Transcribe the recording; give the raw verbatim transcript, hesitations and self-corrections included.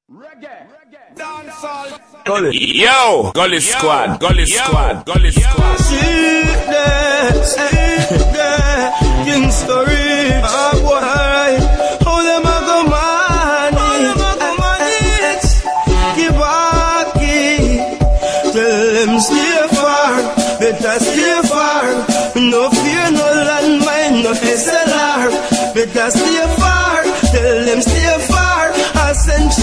Gully. Yo, Gully Squad, Gully Squad, Gully Squad. Sickness, sickness, King Story. Ah, boy, how them a go manage? Give back, tell them stay far, better stay far. No fear, no landmine, no S L R. Better stay far, tell them stay far. I send